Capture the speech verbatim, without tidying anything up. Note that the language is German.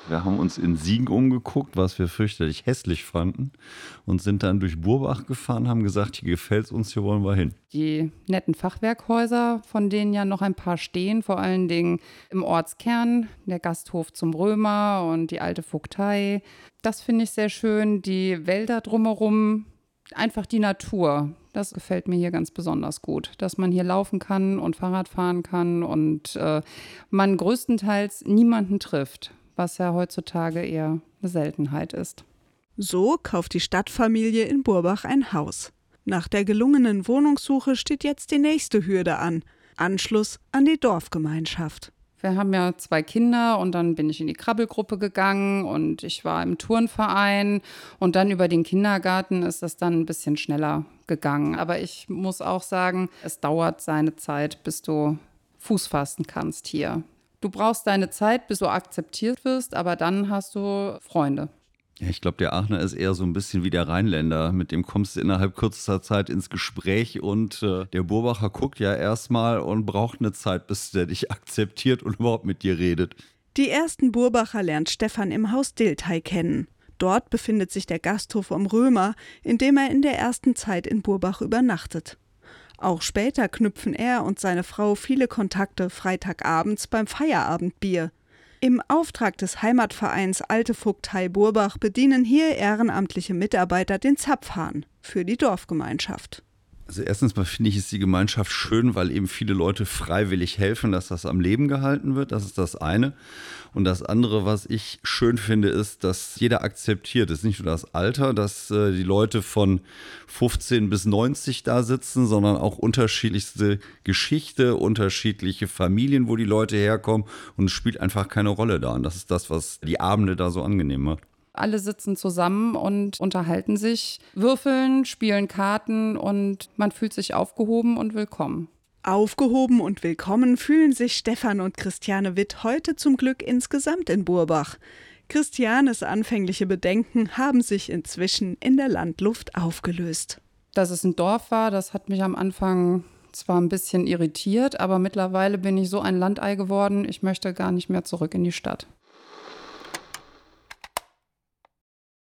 Wir haben uns in Siegen umgeguckt, was wir fürchterlich hässlich fanden und sind dann durch Burbach gefahren, haben gesagt, hier gefällt es uns, hier wollen wir hin. Die netten Fachwerkhäuser, von denen ja noch ein paar stehen, vor allen Dingen im Ortskern, der Gasthof zum Römer und die alte Vogtei. Das finde ich sehr schön. Die Wälder drumherum, einfach die Natur. Das gefällt mir hier ganz besonders gut, dass man hier laufen kann und Fahrrad fahren kann und äh, man größtenteils niemanden trifft, was ja heutzutage eher eine Seltenheit ist. So kauft die Stadtfamilie in Burbach ein Haus. Nach der gelungenen Wohnungssuche steht jetzt die nächste Hürde an: Anschluss an die Dorfgemeinschaft. Wir haben ja zwei Kinder und dann bin ich in die Krabbelgruppe gegangen und ich war im Turnverein und dann über den Kindergarten ist das dann ein bisschen schneller gegangen. Aber ich muss auch sagen, es dauert seine Zeit, bis du Fuß fassen kannst hier. Du brauchst deine Zeit, bis du akzeptiert wirst, aber dann hast du Freunde. Ja, ich glaube, der Aachener ist eher so ein bisschen wie der Rheinländer. Mit dem kommst du innerhalb kürzester Zeit ins Gespräch und äh, der Burbacher guckt ja erstmal und braucht eine Zeit, bis der dich akzeptiert und überhaupt mit dir redet. Die ersten Burbacher lernt Stefan im Haus Dilthey kennen. Dort befindet sich der Gasthof am Römer, in dem er in der ersten Zeit in Burbach übernachtet. Auch später knüpfen er und seine Frau viele Kontakte freitagabends beim Feierabendbier. Im Auftrag des Heimatvereins Alte Vogtei Burbach bedienen hier ehrenamtliche Mitarbeiter den Zapfhahn für die Dorfgemeinschaft. Also erstens mal finde ich, ist die Gemeinschaft schön, weil eben viele Leute freiwillig helfen, dass das am Leben gehalten wird. Das ist das eine. Und das andere, was ich schön finde, ist, dass jeder akzeptiert. Es ist nicht nur das Alter, dass äh, die Leute von fünfzehn bis neunzig da sitzen, sondern auch unterschiedlichste Geschichte, unterschiedliche Familien, wo die Leute herkommen. Und es spielt einfach keine Rolle da. Und das ist das, was die Abende da so angenehm macht. Alle sitzen zusammen und unterhalten sich, würfeln, spielen Karten und man fühlt sich aufgehoben und willkommen. Aufgehoben und willkommen fühlen sich Stefan und Christiane Witt heute zum Glück insgesamt in Burbach. Christianes anfängliche Bedenken haben sich inzwischen in der Landluft aufgelöst. Dass es ein Dorf war, das hat mich am Anfang zwar ein bisschen irritiert, aber mittlerweile bin ich so ein Landei geworden, ich möchte gar nicht mehr zurück in die Stadt.